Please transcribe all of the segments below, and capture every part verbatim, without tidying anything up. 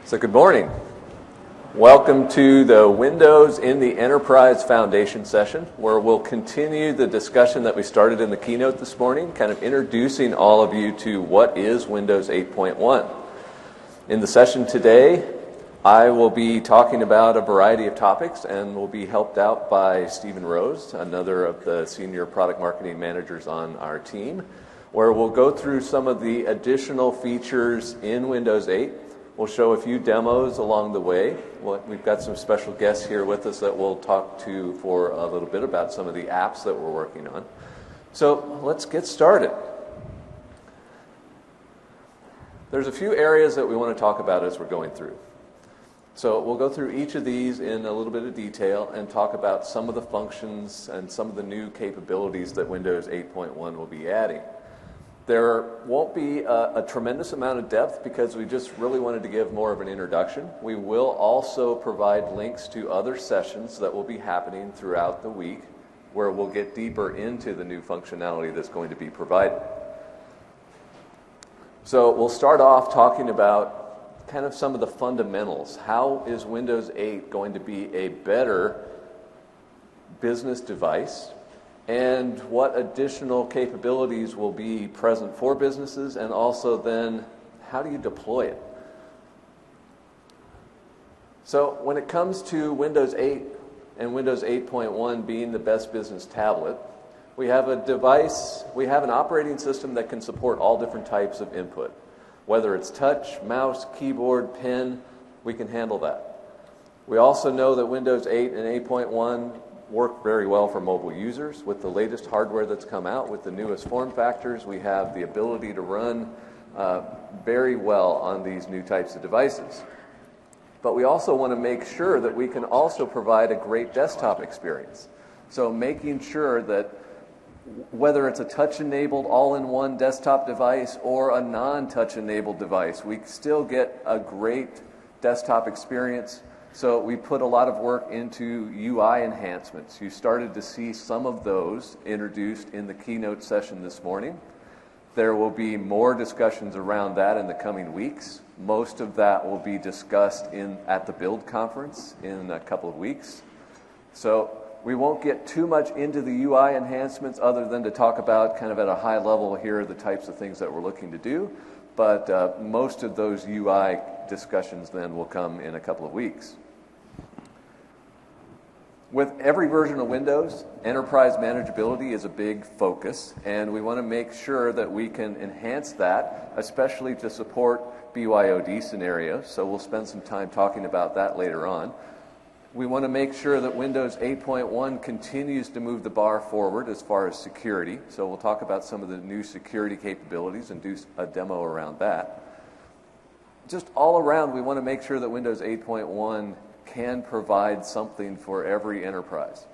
So good morning. Welcome to the Windows in the Enterprise Foundation session, where we'll continue the discussion that we started in the keynote this morning, kind of introducing all of you to what is Windows eight point one. In the session today, I will be talking about a variety of topics and will be helped out by Stephen Rose, another of the senior product marketing managers on our team, where we'll go through some of the additional features in Windows eight. We'll show a few demos along the way. We've got some special guests here with us that we'll talk to for a little bit about some of the apps that we're working on. So let's get started. There's a few areas that we want to talk about as we're going through. So we'll go through each of these in a little bit of detail and talk about some of the functions and some of the new capabilities that Windows eight point one will be adding. There won't be a, a tremendous amount of depth because we just really wanted to give more of an introduction. We will also provide links to other sessions that will be happening throughout the week where we'll get deeper into the new functionality that's going to be provided. So we'll start off talking about kind of some of the fundamentals. How is Windows eight going to be a better business device? And what additional capabilities will be present for businesses, and also then how do you deploy it? So when it comes to Windows eight and Windows eight point one being the best business tablet, we have a device, we have an operating system that can support all different types of input. Whether it's touch, mouse, keyboard, pen, we can handle that. We also know that Windows eight and eight point one work very well for mobile users. With the latest hardware that's come out, with the newest form factors, we have the ability to run uh, very well on these new types of devices. But we also want to make sure that we can also provide a great desktop experience. So making sure that whether it's a touch-enabled all-in-one desktop device or a non-touch-enabled device, we still get a great desktop experience. So we put a lot of work into U I enhancements. You started to see some of those introduced in the keynote session this morning. There will be more discussions around that in the coming weeks. Most of that will be discussed in at the Build conference in a couple of weeks. So we won't get too much into the U I enhancements other than to talk about kind of at a high level, here are the types of things that we're looking to do. But uh, most of those U I discussions then will come in a couple of weeks. With every version of Windows, enterprise manageability is a big focus, and we want to make sure that we can enhance that, especially to support B Y O D scenarios. So we'll spend some time talking about that later on. We want to make sure that Windows eight point one continues to move the bar forward as far as security. So we'll talk about some of the new security capabilities and do a demo around that. Just all around, we want to make sure that Windows eight point one can provide something for every enterprise.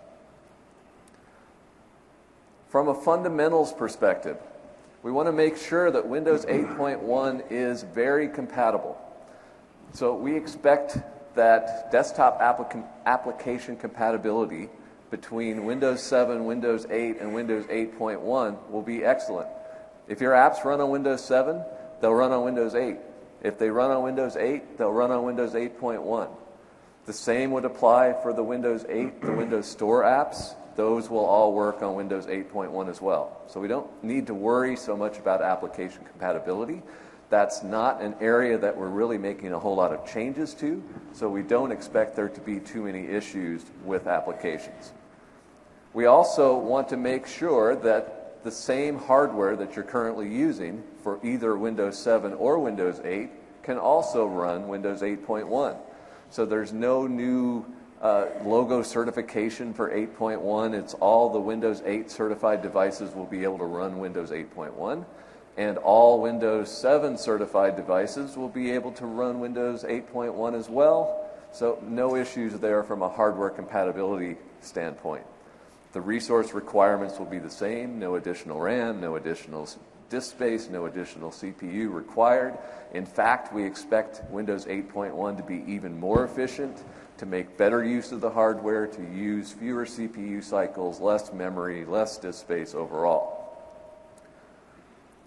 From a fundamentals perspective, we want to make sure that Windows eight point one is very compatible. So we expect that desktop applica- application compatibility between Windows seven, Windows eight, and Windows eight point one will be excellent. If your apps run on Windows seven, they'll run on Windows eight. If they run on Windows eight, they'll run on Windows eight point one. The same would apply for the Windows eight, the Windows Store apps. Those will all work on Windows eight point one as well. So we don't need to worry so much about application compatibility. That's not an area that we're really making a whole lot of changes to, so we don't expect there to be too many issues with applications. We also want to make sure that the same hardware that you're currently using for either Windows seven or Windows eight can also run Windows eight point one. So there's no new uh, logo certification for eight point one. It's all the Windows eight certified devices will be able to run Windows eight point one. And all Windows seven certified devices will be able to run Windows eight point one as well. So no issues there from a hardware compatibility standpoint. The resource requirements will be the same. No additional RAM, no additional disk space, no additional C P U required. In fact, we expect Windows eight point one to be even more efficient, to make better use of the hardware, to use fewer C P U cycles, less memory, less disk space overall.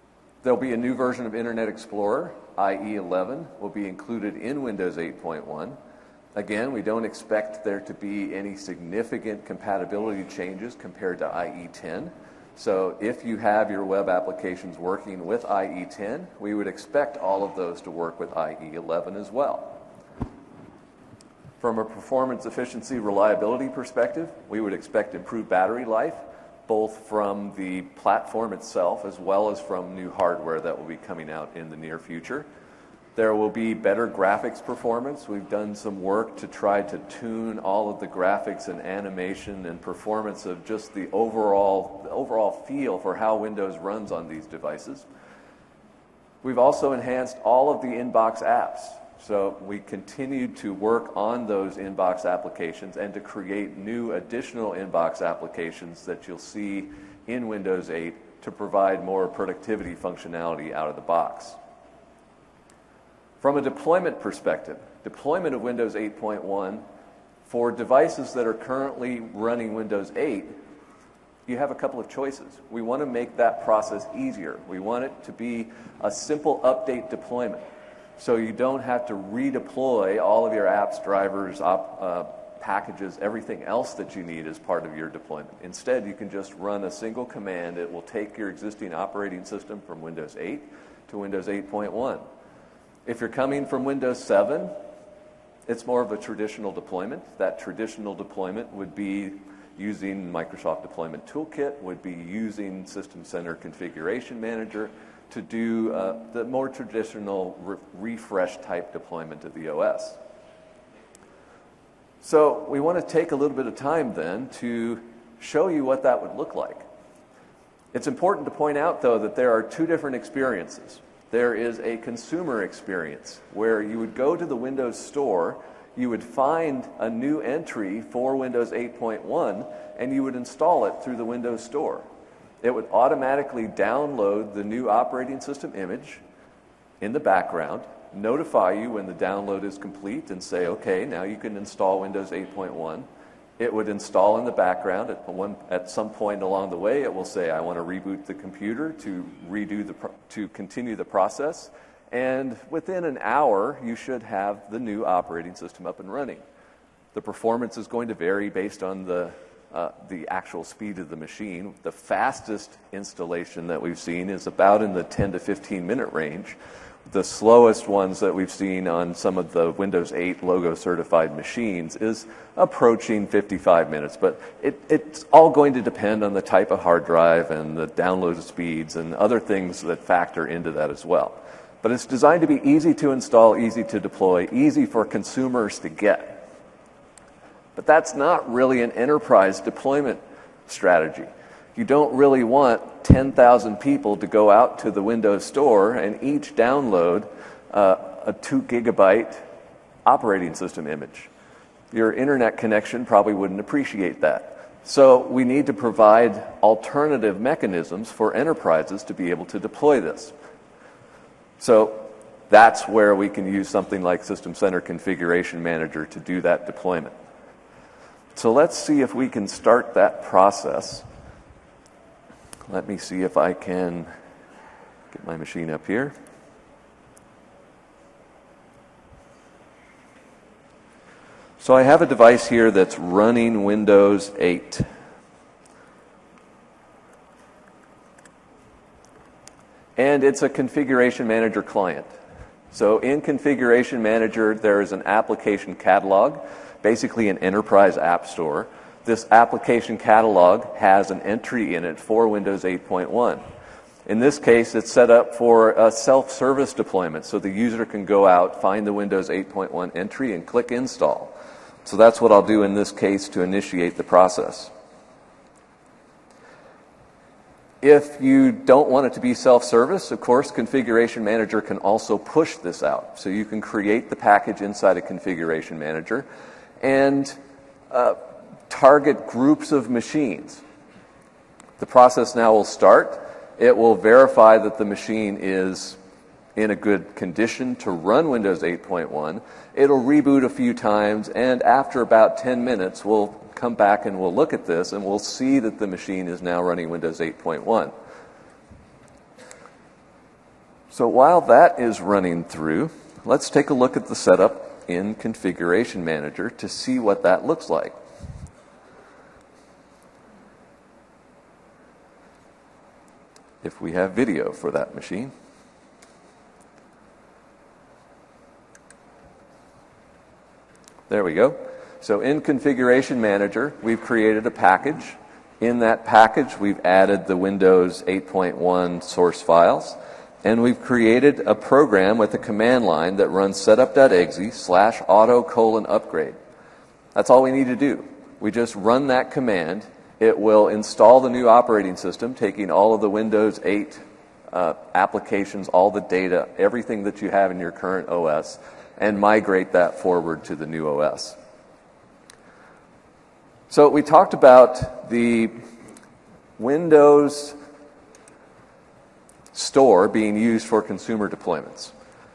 There'll be a new version of Internet Explorer, I E eleven, will be included in Windows eight point one. Again, we don't expect there to be any significant compatibility changes compared to I E ten. So if you have your web applications working with I E ten, we would expect all of those to work with I E eleven as well. From a performance, efficiency, reliability perspective, we would expect improved battery life, both from the platform itself as well as from new hardware that will be coming out in the near future. There will be better graphics performance. We've done some work to try to tune all of the graphics and animation and performance of just the overall, the overall feel for how Windows runs on these devices. We've also enhanced all of the inbox apps. So we continue to work on those inbox applications and to create new additional inbox applications that you'll see in Windows eight to provide more productivity functionality out of the box. From a deployment perspective, deployment of Windows eight point one for devices that are currently running Windows eight, you have a couple of choices. We want to make that process easier. We want it to be a simple update deployment, so you don't have to redeploy all of your apps, drivers, op, uh, packages, everything else that you need as part of your deployment. Instead, you can just run a single command. It will take your existing operating system from Windows eight to Windows eight point one. If you're coming from Windows seven, it's more of a traditional deployment. That traditional deployment would be using Microsoft Deployment Toolkit, would be using System Center Configuration Manager to do uh, the more traditional re refresh type deployment of the O S. So we want to take a little bit of time then to show you what that would look like. It's important to point out, though, that there are two different experiences. There is a consumer experience where you would go to the Windows Store, you would find a new entry for Windows eight point one, and you would install it through the Windows Store. It would automatically download the new operating system image in the background, notify you when the download is complete, and say, okay, now you can install Windows eight point one. It would install in the background. At, one, at some point along the way, it will say, I want to reboot the computer to redo the pro to continue the process. And within an hour, you should have the new operating system up and running. The performance is going to vary based on the Uh, the actual speed of the machine. The fastest installation that we've seen is about in the ten to fifteen minute range. The slowest ones that we've seen on some of the Windows eight logo certified machines is approaching fifty-five minutes, but it, it's all going to depend on the type of hard drive and the download speeds and other things that factor into that as well. But it's designed to be easy to install, easy to deploy, easy for consumers to get. But that's not really an enterprise deployment strategy. You don't really want ten thousand people to go out to the Windows Store and each download uh, a two gigabyte operating system image. Your internet connection probably wouldn't appreciate that. So we need to provide alternative mechanisms for enterprises to be able to deploy this. So that's where we can use something like System Center Configuration Manager to do that deployment. So let's see if we can start that process. Let me see if I can get my machine up here. So I have a device here that's running Windows eight. And it's a Configuration Manager client. So in Configuration Manager, there is an application catalog, basically an enterprise app store. This application catalog has an entry in it for Windows eight point one. In this case, it's set up for a self-service deployment, so the user can go out, find the Windows eight point one entry, and click Install. So that's what I'll do in this case to initiate the process. If you don't want it to be self-service, of course, Configuration Manager can also push this out. So you can create the package inside a Configuration Manager and uh, target groups of machines. The process now will start. It will verify that the machine is in a good condition to run Windows eight point one. It'll reboot a few times, and after about ten minutes, we'll come back and we'll look at this, and we'll see that the machine is now running Windows eight point one. So while that is running through, let's take a look at the setup in Configuration Manager to see what that looks like. If we have video for that machine. There we go. So in Configuration Manager, we've created a package. In that package, we've added the Windows eight point one source files, and we've created a program with a command line that runs setup.exe slash auto colon upgrade. That's all we need to do. We just run that command. It will install the new operating system, taking all of the Windows eight uh, applications, all the data, everything that you have in your current O S, and migrate that forward to the new O S. So we talked about the Windows Store being used for consumer deployments.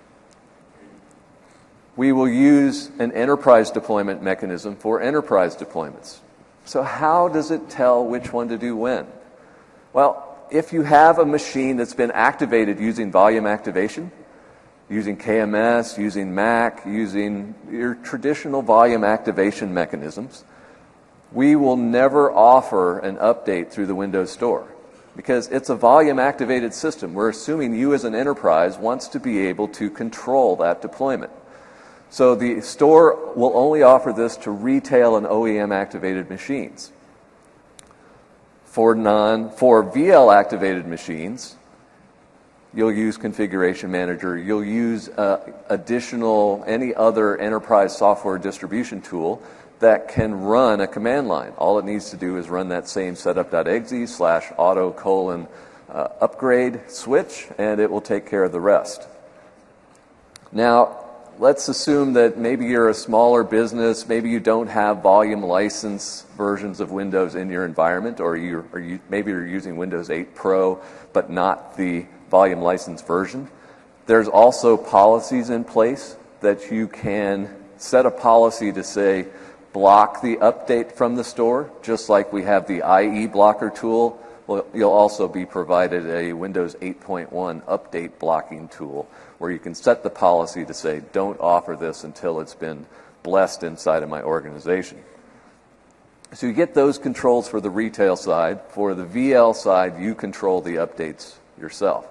We will use an enterprise deployment mechanism for enterprise deployments. So how does it tell which one to do when? Well, if you have a machine that's been activated using volume activation, using K M S, using Mac, using your traditional volume activation mechanisms, we will never offer an update through the Windows Store because it's a volume-activated system. We're assuming you as an enterprise wants to be able to control that deployment. So the store will only offer this to retail and O E M-activated machines. For non, for V L-activated machines, you'll use Configuration Manager. You'll use uh, additional, any other enterprise software distribution tool that can run a command line. All it needs to do is run that same setup.exe slash auto colon uh, upgrade switch, and it will take care of the rest. Now, let's assume that maybe you're a smaller business, maybe you don't have volume license versions of Windows in your environment, or, you, or you, maybe you're using Windows eight Pro, but not the volume license version. There's also policies in place that you can set a policy to say, block the update from the store, just like we have the I E blocker tool. Well, you'll also be provided a Windows eight point one update blocking tool where you can set the policy to say, don't offer this until it's been blessed inside of my organization. So you get those controls for the retail side. For the V L side, you control the updates yourself.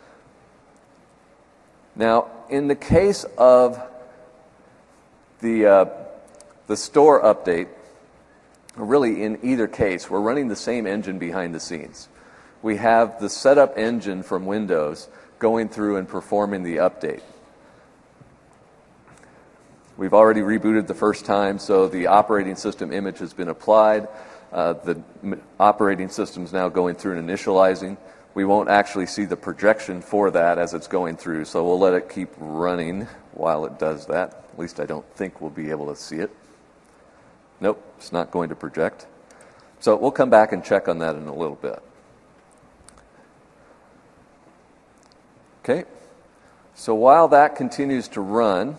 Now, in the case of the uh, the store update, really in either case, we're running the same engine behind the scenes. We have the setup engine from Windows going through and performing the update. We've already rebooted the first time, so the operating system image has been applied. Uh, the m- operating system is now going through and initializing. We won't actually see the projection for that as it's going through, so we'll let it keep running while it does that. At least I don't think we'll be able to see it. Nope, it's not going to project. So we'll come back and check on that in a little bit. Okay, so while that continues to run,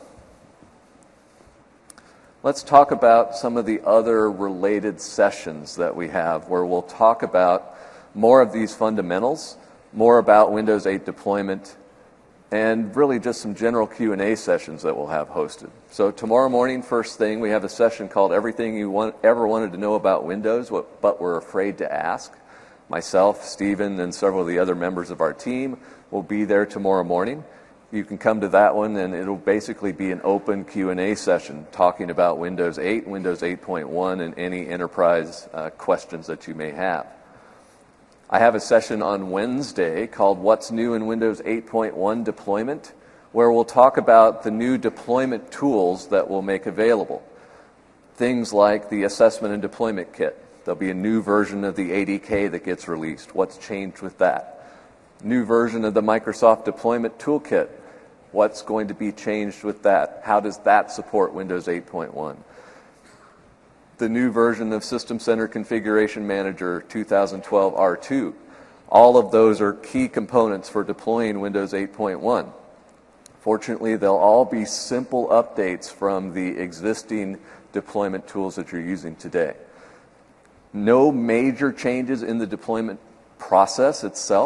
let's talk about some of the other related sessions that we have where we'll talk about more of these fundamentals, more about Windows eight deployment, and really just some general Q and A sessions that we'll have hosted. So tomorrow morning, first thing, we have a session called Everything You want, Ever Wanted to Know About Windows, But Were Afraid to Ask. Myself, Stephen, and several of the other members of our team will be there tomorrow morning. You can come to that one, and it'll basically be an open Q and A session talking about Windows eight, Windows eight point one, and any enterprise uh, questions that you may have. I have a session on Wednesday called What's New in Windows eight point one Deployment, where we'll talk about the new deployment tools that we'll make available. Things like the Assessment and Deployment Kit. There'll be a new version of the A D K that gets released. What's changed with that? New version of the Microsoft Deployment Toolkit. What's going to be changed with that? How does that support Windows eight point one? The new version of System Center Configuration Manager two thousand twelve R two. All of those are key components for deploying Windows eight point one. Fortunately, they'll all be simple updates from the existing deployment tools that you're using today. No major changes in the deployment process itself,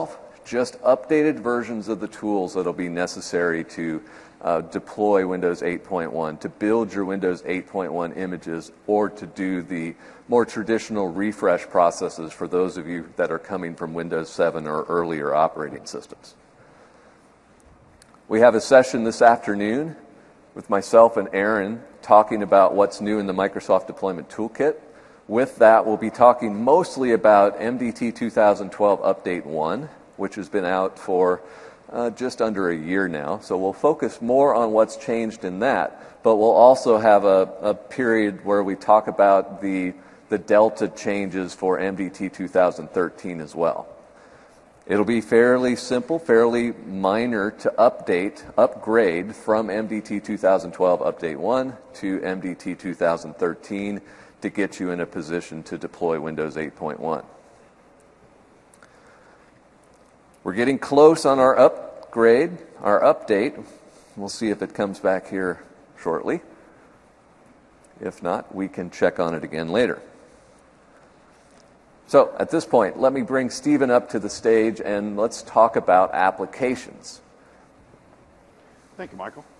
just updated versions of the tools that will be necessary to uh, deploy Windows eight point one, to build your Windows eight point one images, or to do the more traditional refresh processes for those of you that are coming from Windows seven or earlier operating systems. We have a session this afternoon with myself and Aaron talking about what's new in the Microsoft Deployment Toolkit. With that, we'll be talking mostly about M D T two thousand twelve Update one, which has been out for uh, just under a year now. So we'll focus more on what's changed in that, but we'll also have a, a period where we talk about the, the Delta changes for M D T two thousand thirteen as well. It'll be fairly simple, fairly minor to update, upgrade from M D T two thousand twelve Update one to M D T two thousand thirteen to get you in a position to deploy Windows eight point one. We're getting close on our upgrade, our update. We'll see if it comes back here shortly. If not, we can check on it again later. So at this point, let me bring Stephen up to the stage and let's talk about applications. Thank you, Michael.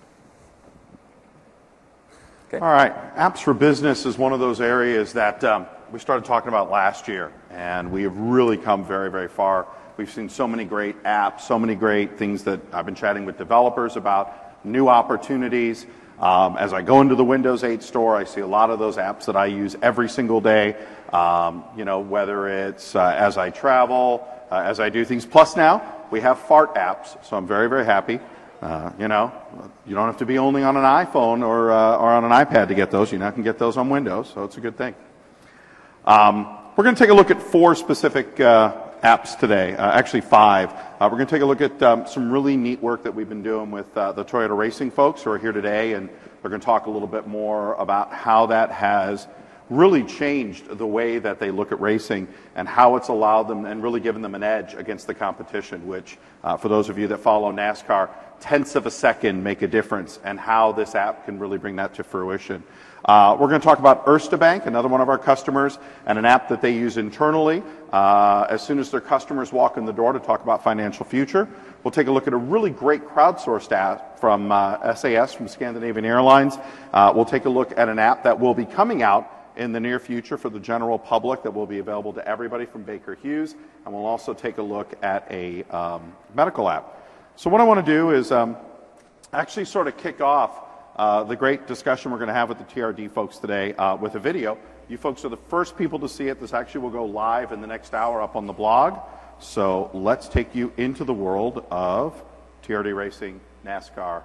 Okay. All right, apps for business is one of those areas that um, we started talking about last year, and we have really come very, very far. We've seen so many great apps, so many great things that I've been chatting with developers about, new opportunities. Um, as I go into the Windows eight store, I see a lot of those apps that I use every single day. Um, you know, whether it's uh, as I travel, uh, as I do things. Plus now, we have fart apps, so I'm very, very happy. Uh, you know, you don't have to be only on an iPhone or, uh, or on an iPad to get those. You now can get those on Windows, so it's a good thing. Um, we're going to take a look at four specific uh, apps today, uh, actually five. Uh, we're going to take a look at um, some really neat work that we've been doing with uh, the Toyota Racing folks who are here today, and they're going to talk a little bit more about how that has really changed the way that they look at racing and how it's allowed them and really given them an edge against the competition, which uh, for those of you that follow NASCAR, tenths of a second make a difference, and how this app can really bring that to fruition. Uh, we're going to talk about Erste Bank, another one of our customers, and an app that they use internally uh, as soon as their customers walk in the door to talk about financial future. We'll take a look at a really great crowdsourced app from uh, S A S, from Scandinavian Airlines. Uh, we'll take a look at an app that will be coming out in the near future for the general public that will be available to everybody from Baker Hughes, and we'll also take a look at a um, medical app. So what I want to do is um, actually sort of kick off uh, the great discussion we're going to have with the T R D folks today uh, with a video. You folks are the first people to see it. This actually will go live in the next hour up on the blog. So let's take you into the world of T R D Racing, NASCAR.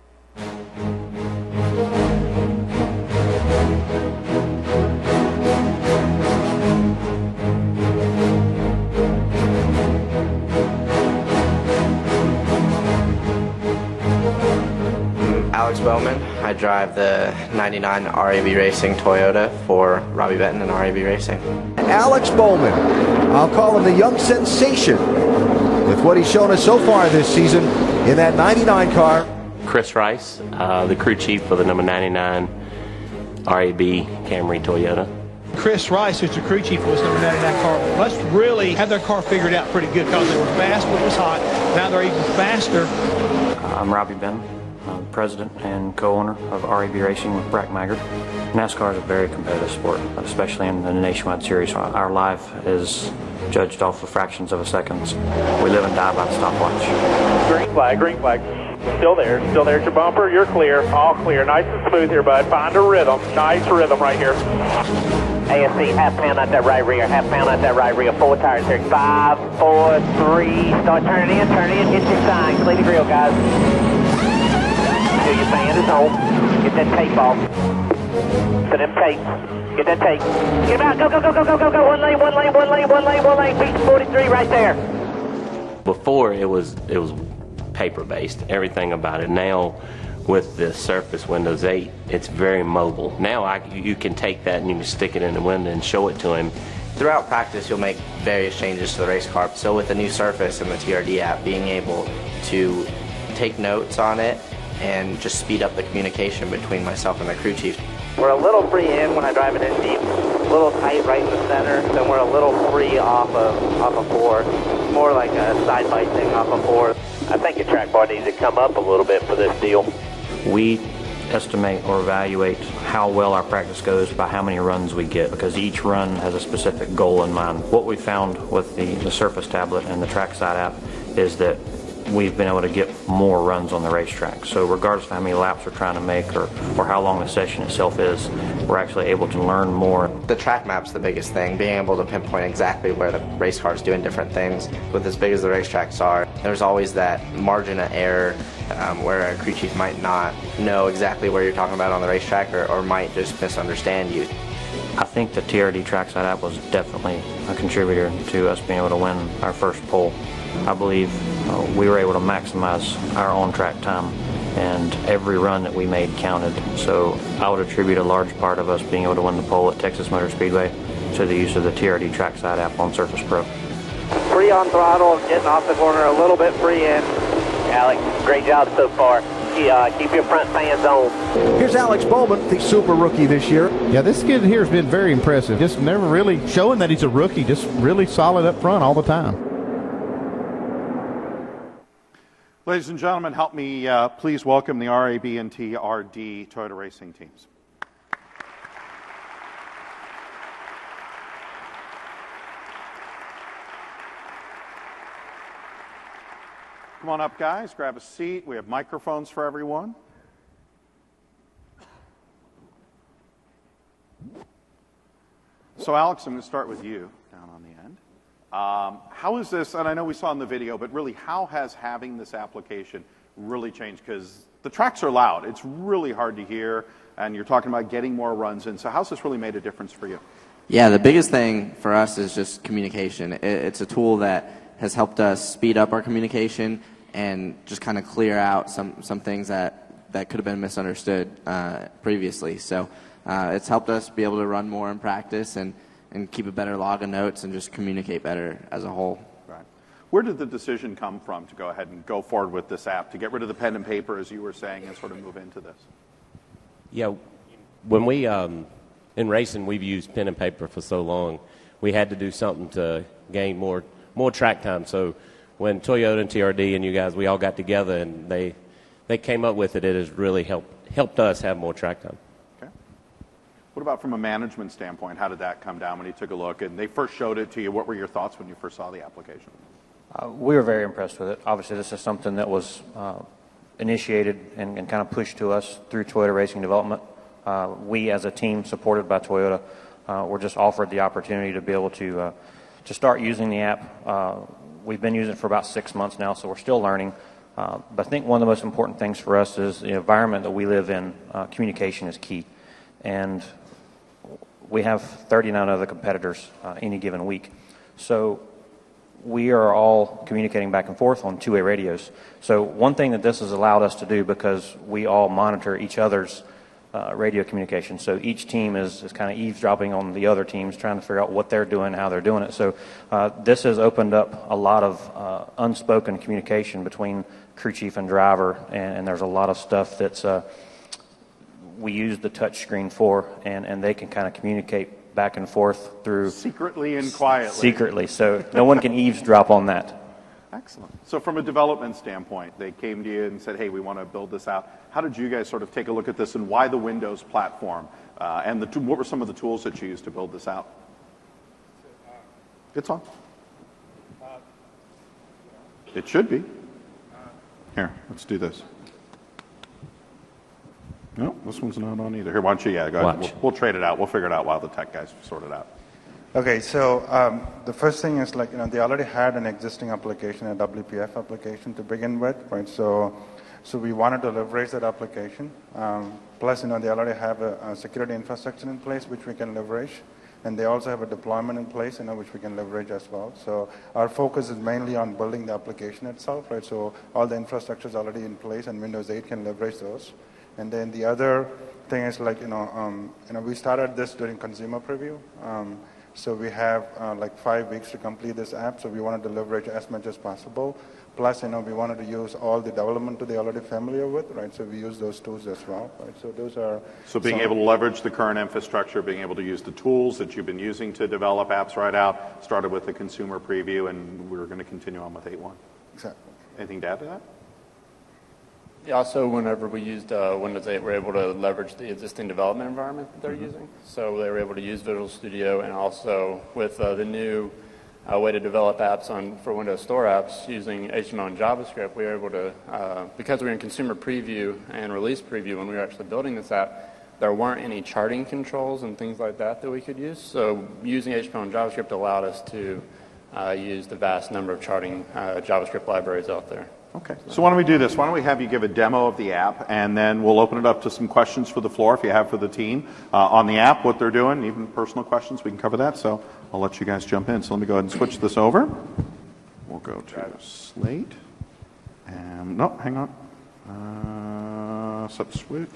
Alex Bowman. I drive the ninety-nine R A B Racing Toyota for Robbie Benton and R A B Racing. Alex Bowman, I'll call him the young sensation with what he's shown us so far this season in that ninety-nine car. Chris Rice, uh, the crew chief for the number ninety-nine R A B Camry Toyota. Chris Rice, who's the crew chief, was number ninety-nine car. Must really have their car figured out pretty good because they were fast when it was hot. Now they're even faster. I'm Robbie Benton. I'm president and co-owner of R A B Racing with Brack Maggard. NASCAR is a very competitive sport, especially in the Nationwide Series. Our life is judged off of fractions of a second. We live and die by the stopwatch. Green flag, green flag. Still there, still there at your bumper. You're clear, all clear. Nice and smooth here, bud. Find a rhythm. Nice rhythm right here. A S C, half pound out that right rear, half pound out that right rear. Four tires here. Five, four, three. Start turning in, turn in. Hit your sign. Clean the grill, guys. Till your fan is home. Get that tape off. To them tapes. Get that tape. Get out. Go, go, go, go, go, go, go. One lane, one lane, one lane, one lane, one lane. Beach forty-three right there. Before it was it was paper based, everything about it. Now with the Surface Windows eight, it's very mobile. Now I, you can take that and you can stick it in the window and show it to him. Throughout practice, you'll make various changes to the race car. So with the new Surface and the T R D app, being able to take notes on it and just speed up the communication between myself and my crew chief. We're a little free in when I drive it in deep, a little tight right in the center, then we're a little free off of off of four. more like a side-by thing off a four. I think a track bar needs to come up a little bit for this deal. We estimate or evaluate how well our practice goes by how many runs we get, because each run has a specific goal in mind. What we found with the, the Surface tablet and the Trackside app is that we've been able to get more runs on the racetrack. So regardless of how many laps we're trying to make or, or how long the session itself is, we're actually able to learn more. The track map's the biggest thing, being able to pinpoint exactly where the race car's doing different things. With as big as the racetracks are, there's always that margin of error um, where a crew chief might not know exactly where you're talking about on the racetrack or, or might just misunderstand you. I think the T R D Trackside app was definitely a contributor to us being able to win our first pole. I believe uh, we were able to maximize our on-track time, and every run that we made counted. So I would attribute a large part of us being able to win the pole at Texas Motor Speedway to the use of the T R D Trackside app on Surface Pro. Free on throttle, getting off the corner, a little bit free in. Alex, great job so far. Uh, keep your front fans on. Here's Alex Bowman, the super rookie this year. Yeah, this kid here has been very impressive. Just never really showing that he's a rookie, just really solid up front all the time. Ladies and gentlemen, help me uh, please welcome the R A B and T R D Toyota Racing teams. Come on up, guys. Grab a seat. We have microphones for everyone. So, Alex, I'm going to start with you down on the end. Um, how is this, and I know we saw in the video, but really, how has having this application really changed? Because the tracks are loud. It's really hard to hear, and you're talking about getting more runs in. So how's this really made a difference for you? Yeah, the biggest thing for us is just communication. It, it's a tool that has helped us speed up our communication and just kind of clear out some, some things that, that could have been misunderstood uh, previously. So uh, it's helped us be able to run more in practice and, and keep a better log of notes and just communicate better as a whole. Right. Where did the decision come from to go ahead and go forward with this app, to get rid of the pen and paper, as you were saying, and sort of move into this? Yeah, when we, um, in racing, we've used pen and paper for so long, we had to do something to gain more more track time. So when Toyota and T R D and you guys, we all got together and they they came up with it, it has really helped helped us have more track time. Okay. What about from a management standpoint? How did that come down when you took a look and they first showed it to you? What were your thoughts when you first saw the application? Uh, we were very impressed with it. Obviously, this is something that was uh, initiated and, and kind of pushed to us through Toyota Racing Development. Uh, we, as a team supported by Toyota, uh, were just offered the opportunity to be able to uh, to start using the app. Uh, we've been using it for about six months now, so we're still learning. Uh, but I think one of the most important things for us is the environment that we live in. Uh, communication is key. And we have thirty-nine other competitors uh, any given week. So we are all communicating back and forth on two-way radios. So one thing that this has allowed us to do, because we all monitor each other's uh, radio communication, so each team is, is kind of eavesdropping on the other teams, trying to figure out what they're doing, how they're doing it. So uh, this has opened up a lot of uh, unspoken communication between crew chief and driver, and, and there's a lot of stuff that's uh, we use the touch screen for, and, and they can kind of communicate back and forth through secretly and quietly. Secretly, so no one can eavesdrop on that. Excellent. So from a development standpoint, they came to you and said, hey, we want to build this out. How did you guys sort of take a look at this, and why the Windows platform? Uh, and the, what were some of the tools that you used to build this out? It's on. It should be. Here, let's do this. No, this one's not on either. Here, why don't you, yeah, go ahead. We'll, we'll trade it out. We'll figure it out while the tech guys sort it out. Okay, so um, the first thing is, like, you know, they already had an existing application, a W P F application to begin with, right? So, so we wanted to leverage that application. Um, plus, you know, they already have a, a security infrastructure in place, which we can leverage. And they also have a deployment in place, you know, which we can leverage as well. So our focus is mainly on building the application itself, right? So all the infrastructure is already in place, and Windows eight can leverage those. And then the other thing is, like, you know, um, you know, we started this during consumer preview. Um, so we have uh, like five weeks to complete this app. So we wanted to leverage as much as possible. Plus, you know, we wanted to use all the development that they're already familiar with, right? So we use those tools as well, right? So those are... So being able to leverage the current infrastructure, being able to use the tools that you've been using to develop apps right out, started with the consumer preview, and we're going to continue on with eight point one. Exactly. Anything to add to that? Yeah, also, whenever we used uh, Windows eight, we're able to leverage the existing development environment that they're mm-hmm. using. So they were able to use Visual Studio, and also with uh, the new uh, way to develop apps on for Windows Store apps using H T M L and JavaScript, we were able to, uh, because we were in consumer preview and release preview when we were actually building this app, there weren't any charting controls and things like that that we could use. So using H T M L and JavaScript allowed us to uh, use the vast number of charting uh, JavaScript libraries out there. Okay, so why don't we do this? Why don't we have you give a demo of the app, and then we'll open it up to some questions for the floor if you have for the team uh, on the app, what they're doing, even personal questions, we can cover that. So I'll let you guys jump in. So let me go ahead and switch this over. We'll go to Slate. And, no, hang on. Uh, set switch.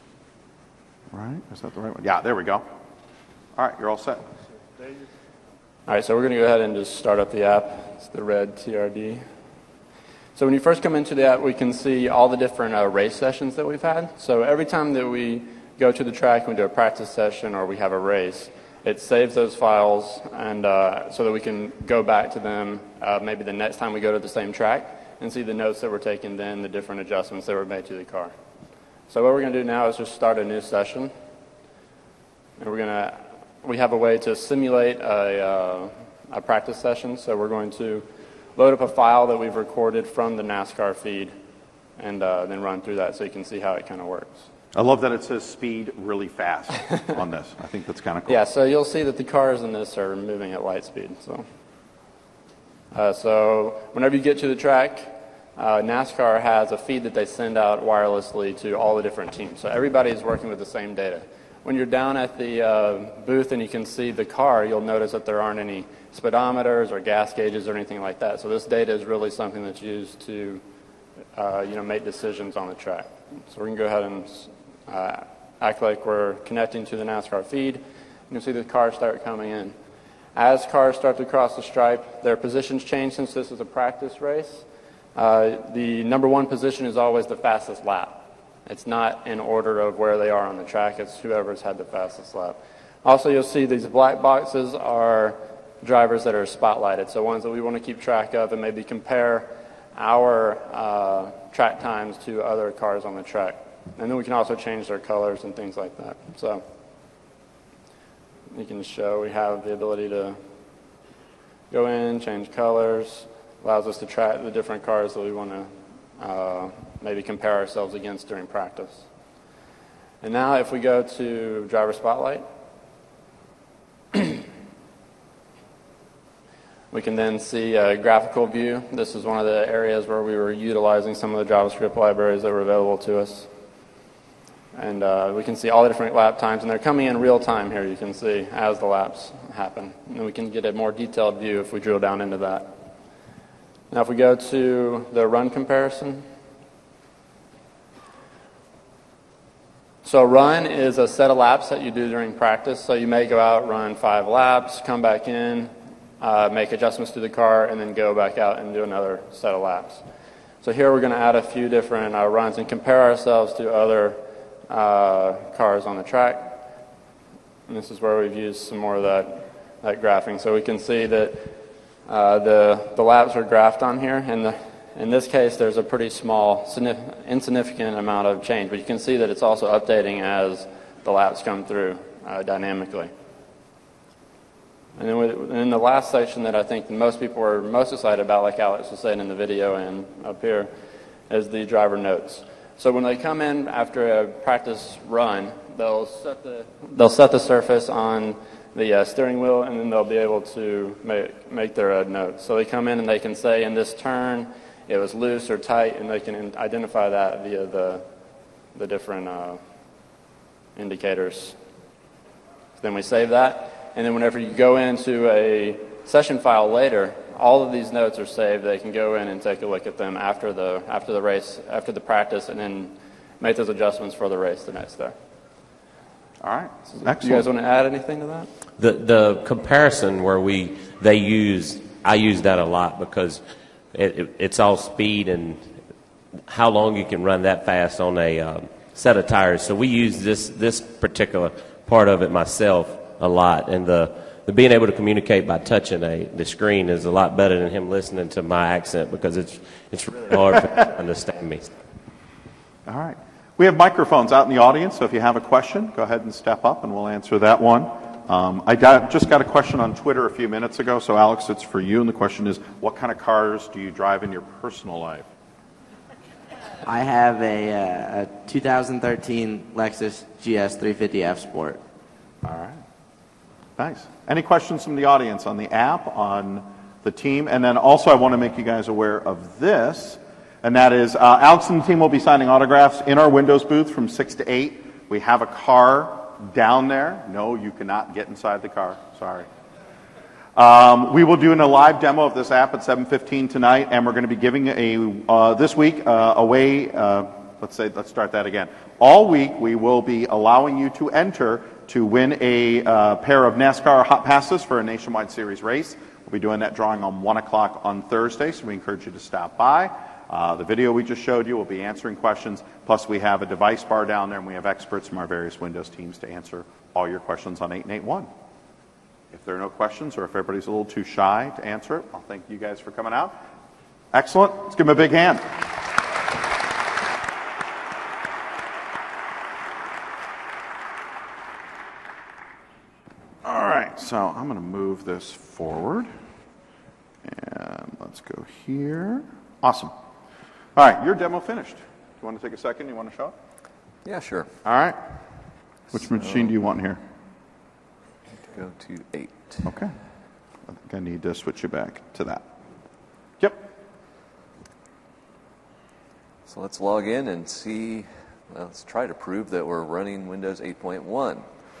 Right, is that the right one? Yeah, there we go. All right, you're all set. All right, so we're going to go ahead and just start up the app. It's the red T R D. So when you first come into the app, we can see all the different uh, race sessions that we've had. So every time that we go to the track and we do a practice session or we have a race, it saves those files and uh, so that we can go back to them uh, maybe the next time we go to the same track and see the notes that were taken then, the different adjustments that were made to the car. So what we're going to do now is just start a new session. And we're going to, we have a way to simulate a, uh, a practice session. So we're going to load up a file that we've recorded from the NASCAR feed and uh, then run through that so you can see how it kind of works. I love that it says speed really fast on this. I think that's kind of cool. Yeah, so you'll see that the cars in this are moving at light speed. So, uh, so whenever you get to the track, uh, NASCAR has a feed that they send out wirelessly to all the different teams. So everybody is working with the same data. When you're down at the uh, booth and you can see the car, you'll notice that there aren't any speedometers or gas gauges or anything like that. So this data is really something that's used to uh, you know, make decisions on the track. So we're going to go ahead and uh, act like we're connecting to the NASCAR feed. You can see the cars start coming in. As cars start to cross the stripe, their positions change since this is a practice race. Uh, the number one position is always the fastest lap. It's not in order of where they are on the track. It's whoever's had the fastest lap. Also, you'll see these black boxes are drivers that are spotlighted, so ones that we want to keep track of and maybe compare our uh, track times to other cars on the track. And then we can also change their colors and things like that. So you can show we have the ability to go in, change colors, allows us to track the different cars that we want to uh, maybe compare ourselves against during practice. And now if we go to driver spotlight, we can then see a graphical view. This is one of the areas where we were utilizing some of the JavaScript libraries that were available to us. And uh, we can see all the different lap times, and they're coming in real time here, you can see, as the laps happen. And we can get a more detailed view if we drill down into that. Now if we go to the run comparison. So run is a set of laps that you do during practice. So you may go out, run five laps, come back in, Uh, make adjustments to the car, and then go back out and do another set of laps. So here we're going to add a few different uh, runs and compare ourselves to other uh, cars on the track. And this is where we've used some more of that, that graphing. So we can see that uh, the, the laps are graphed on here. And the, in this case, there's a pretty small, insignificant amount of change. But you can see that it's also updating as the laps come through uh, dynamically. And then in the last section that I think most people are most excited about, like Alex was saying in the video and up here, is the driver notes. So when they come in after a practice run, they'll set the, they'll set the surface on the uh, steering wheel, and then they'll be able to make, make their uh, notes. So they come in and they can say, in this turn, it was loose or tight, and they can identify that via the, the different uh, indicators. So then we save that. And then whenever you go into a session file later, all of these notes are saved. They can go in and take a look at them after the after the race, after the practice, and then make those adjustments for the race the next day. All right. Excellent. Do you guys want to add anything to that? The the comparison where we they use I use that a lot because it, it, it's all speed and how long you can run that fast on a um, set of tires. So we use this this particular part of it myself a lot, and the, the being able to communicate by touching a the screen is a lot better than him listening to my accent, because it's it's really hard for him to understand me. All right. We have microphones out in the audience, so if you have a question, go ahead and step up and we'll answer that one. Um, I got, just got a question on Twitter a few minutes ago, so Alex, it's for you, and the question is, what kind of cars do you drive in your personal life? I have a, uh, a two thousand thirteen Lexus G S three fifty F Sport. All right. Nice. Any questions from the audience on the app, on the team? And then also I want to make you guys aware of this, and that is uh, Alex and the team will be signing autographs in our Windows booth from six to eight. We have a car down there. No, you cannot get inside the car. Sorry. Um, we will do a live demo of this app at seven fifteen tonight, and we're going to be giving a uh, this week uh, away. Uh, let's say let's start that again. All week we will be allowing you to enter to win a uh, pair of NASCAR Hot Passes for a nationwide series race. We'll be doing that drawing on one o'clock on Thursday, so we encourage you to stop by. Uh, the video we just showed you will be answering questions, plus we have a device bar down there, and we have experts from our various Windows teams to answer all your questions on eight and eight one. If there are no questions, or if everybody's a little too shy to answer it, I'll thank you guys for coming out. Excellent. Let's give them a big hand. All right, so I'm going to move this forward. And let's go here. Awesome. All right, your demo finished. You want to take a second? You want to show it? Yeah, sure. All right. Which So- machine do you want here? Go to eight. Okay. I think I need to switch you back to that. Yep. So let's log in and see, well, let's try to prove that we're running Windows eight point one.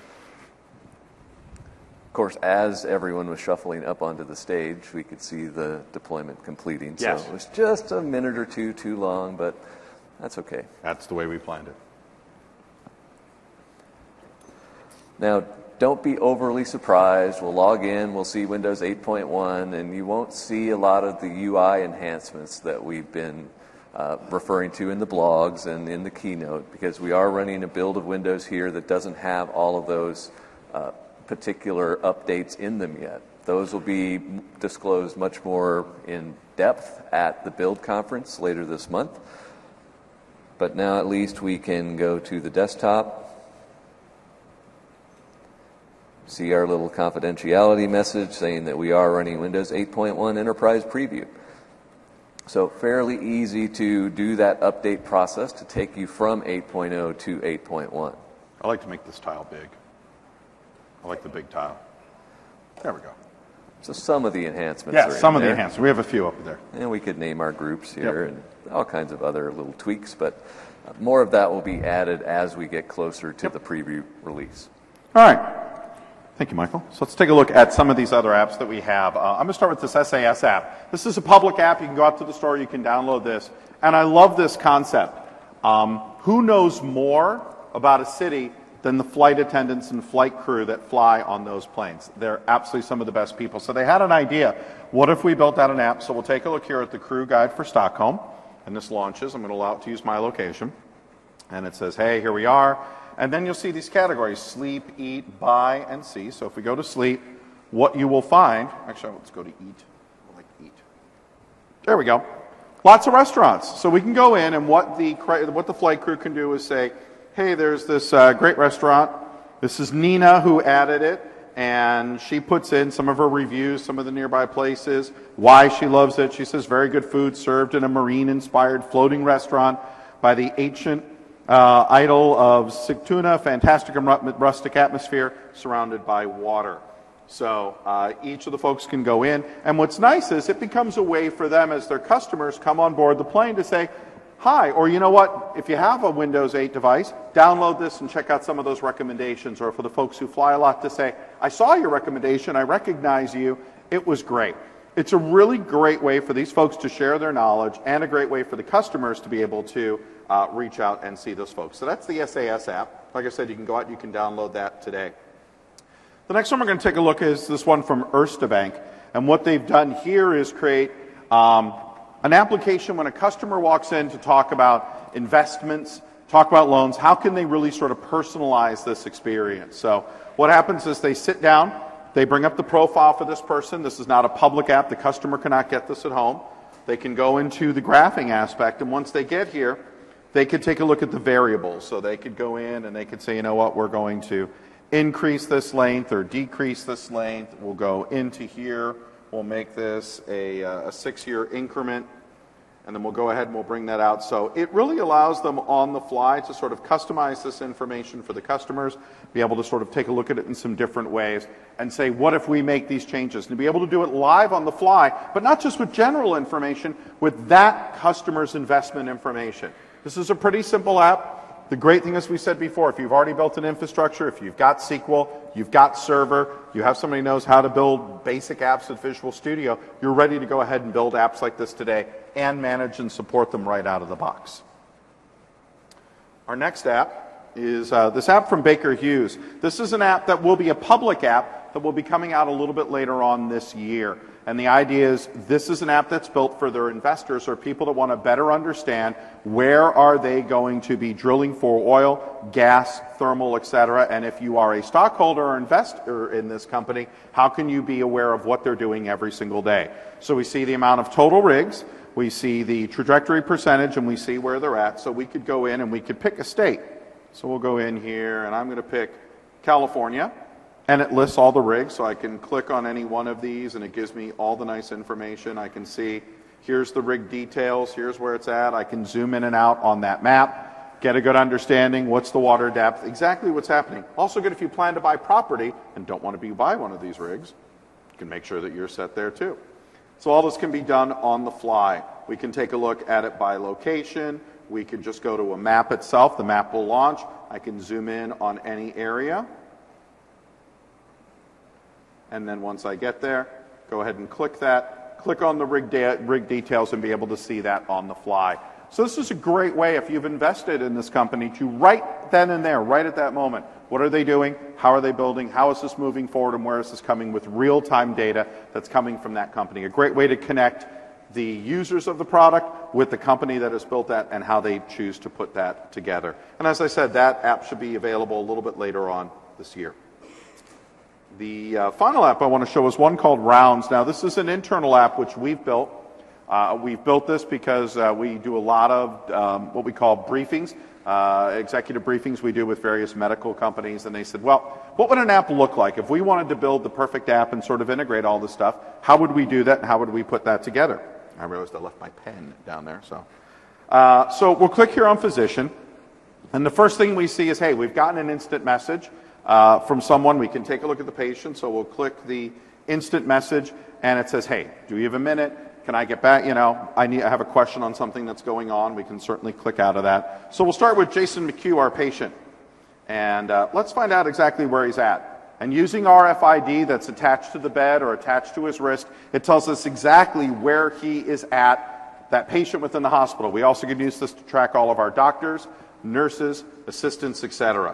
Of course, as everyone was shuffling up onto the stage, we could see the deployment completing. Yes. So it was just a minute or two too long, but that's okay. That's the way we planned it. Now, don't be overly surprised. We'll log in, we'll see Windows eight point one, and you won't see a lot of the U I enhancements that we've been uh, referring to in the blogs and in the keynote, because we are running a build of Windows here that doesn't have all of those uh, particular updates in them yet. Those will be disclosed much more in depth at the build conference later this month. But now at least we can go to the desktop, see our little confidentiality message saying that we are running Windows eight point one Enterprise Preview. So fairly easy to do that update process to take you from eight point oh to eight point one. I like to make this tile big. I like the big tile. There we go. So some of the enhancements Yeah, are in some of the there. enhancements. We have a few up there. And we could name our groups here Yep. and all kinds of other little tweaks, but uh, more of that will be added as we get closer to the preview release. All right. Thank you, Michael. So let's take a look at some of these other apps that we have. Uh, I'm going to start with this S A S app. This is a public app. You can go out to the store. You can download this. And I love this concept. Um, who knows more about a city than the flight attendants and flight crew that fly on those planes? They're absolutely some of the best people. So they had an idea. What if we built out an app? So we'll take a look here at the crew guide for Stockholm. And this launches. I'm going to allow it to use my location. And it says, hey, here we are. And then you'll see these categories: sleep, eat, buy, and see. So if we go to sleep, what you will find, actually, let's go to eat. I like eat. There we go. Lots of restaurants. So we can go in, and what the what the flight crew can do is say, hey, there's this uh, great restaurant. This is Nina who added it, and she puts in some of her reviews, some of the nearby places, why she loves it. She says, very good food served in a marine-inspired floating restaurant by the ancient Uh, idol of Sigtuna, fantastic and rustic atmosphere surrounded by water. So uh, each of the folks can go in, and what's nice is it becomes a way for them as their customers come on board the plane to say, hi, or you know what, if you have a Windows eight device, download this and check out some of those recommendations, or for the folks who fly a lot to say, I saw your recommendation, I recognize you, it was great. It's a really great way for these folks to share their knowledge, and a great way for the customers to be able to Uh, reach out and see those folks. So that's the S A S app. Like I said, you can go out and you can download that today. The next one we're going to take a look at is this one from Erste Bank. And what they've done here is create um, an application when a customer walks in to talk about investments, talk about loans, how can they really sort of personalize this experience? So what happens is they sit down, they bring up the profile for this person. This is not a public app. The customer cannot get this at home. They can go into the graphing aspect, and once they get here, they could take a look at the variables. So they could go in and they could say, you know what, we're going to increase this length or decrease this length. We'll go into here. We'll make this a, a six-year increment, and then we'll go ahead and we'll bring that out. So it really allows them on the fly to sort of customize this information for the customers, be able to sort of take a look at it in some different ways, and say, what if we make these changes? And to be able to do it live on the fly, but not just with general information, with that customer's investment information. This is a pretty simple app. The great thing, as we said before, if you've already built an infrastructure, if you've got S Q L, you've got server, you have somebody who knows how to build basic apps with Visual Studio, you're ready to go ahead and build apps like this today and manage and support them right out of the box. Our next app is uh, this app from Baker Hughes. This is an app that will be a public app that will be coming out a little bit later on this year. And the idea is this is an app that's built for their investors or people that want to better understand where are they going to be drilling for oil, gas, thermal, et cetera. And if you are a stockholder or investor in this company, how can you be aware of what they're doing every single day? So we see the amount of total rigs, we see the trajectory percentage, and we see where they're at. So we could go in and we could pick a state. So we'll go in here and I'm going to pick California. And it lists all the rigs, so I can click on any one of these and it gives me all the nice information. I can see here's the rig details, here's where it's at. I can zoom in and out on that map, get a good understanding, what's the water depth, exactly what's happening. Also good if you plan to buy property and don't want to be buy one of these rigs, you can make sure that you're set there too. So all this can be done on the fly. We can take a look at it by location. We can just go to a map itself. The map will launch. I can zoom in on any area. And then once I get there, go ahead and click that, click on the rig, de rig details and be able to see that on the fly. So this is a great way if you've invested in this company to right then and there, right at that moment, what are they doing, how are they building, how is this moving forward, and where is this coming with real-time data that's coming from that company. A great way to connect the users of the product with the company that has built that and how they choose to put that together. And as I said, that app should be available a little bit later on this year. The uh, final app I want to show is one called Rounds. Now, this is an internal app which we've built. Uh, we've built this because uh, we do a lot of um, what we call briefings, uh, executive briefings we do with various medical companies. And they said, well, what would an app look like? If we wanted to build the perfect app and sort of integrate all this stuff, how would we do that and how would we put that together? I realized I left my pen down there. So, uh, so we'll click here on Physician. And the first thing we see is, hey, we've gotten an instant message. Uh, from someone. We can take a look at the patient, so we'll click the instant message and it says, hey, do you have a minute? Can I get back? You know, I, need, I have a question on something that's going on. We can certainly click out of that. So we'll start with Jason McHugh, our patient, and uh, let's find out exactly where he's at. And using R F I D that's attached to the bed or attached to his wrist, it tells us exactly where he is at, that patient within the hospital. We also can use this to track all of our doctors, nurses, assistants, et cetera.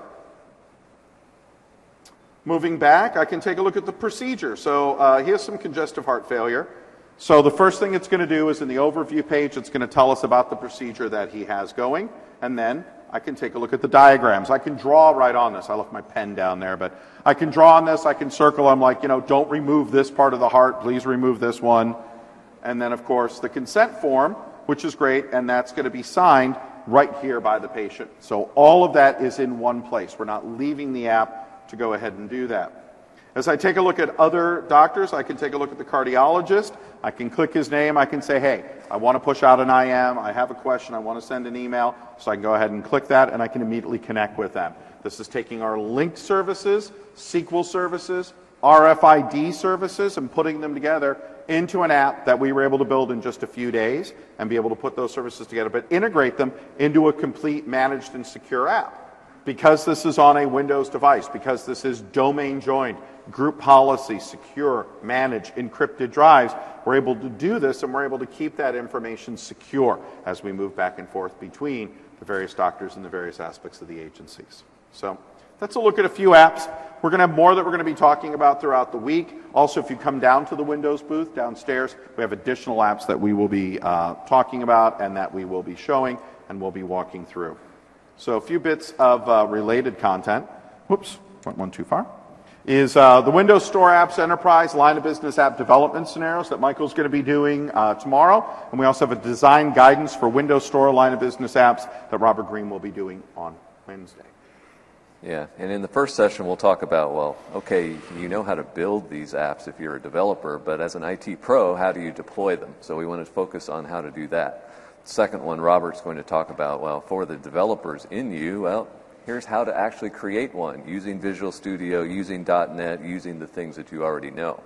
Moving back, I can take a look at the procedure. So uh, he has some congestive heart failure. So the first thing it's going to do is in the overview page, it's going to tell us about the procedure that he has going. And then I can take a look at the diagrams. I can draw right on this. I left my pen down there, but I can draw on this. I can circle. I'm like, you know, don't remove this part of the heart. Please remove this one. And then, of course, the consent form, which is great, and that's going to be signed right here by the patient. So all of that is in one place. We're not leaving the app to go ahead and do that. As I take a look at other doctors, I can take a look at the cardiologist. I can click his name. I can say, hey, I want to push out an I M. I have a question. I want to send an email. So I can go ahead and click that, and I can immediately connect with them. This is taking our linked services, S Q L services, R F I D services, and putting them together into an app that we were able to build in just a few days and be able to put those services together, but integrate them into a complete managed and secure app. Because this is on a Windows device, because this is domain joined, group policy, secure, managed, encrypted drives, we're able to do this and we're able to keep that information secure as we move back and forth between the various doctors and the various aspects of the agencies. So That's a look at a few apps. We're going to have more that we're going to be talking about throughout the week. Also, if you come down to the Windows booth downstairs, we have additional apps that we will be uh, talking about and that we will be showing and we'll be walking through. So a few bits of uh, related content. Whoops, went one too far. Is uh, the Windows Store Apps Enterprise line of business app development scenarios that Michael's going to be doing uh, tomorrow. And we also have a design guidance for Windows Store line of business apps that Robert Green will be doing on Wednesday. Yeah, and in the first session we'll talk about, well, okay, you know how to build these apps if you're a developer, but as an I T pro, how do you deploy them? So we want to focus on how to do that. Second one, Robert's going to talk about, well, for the developers in you, well, here's how to actually create one using Visual Studio, using dot net, using the things that you already know.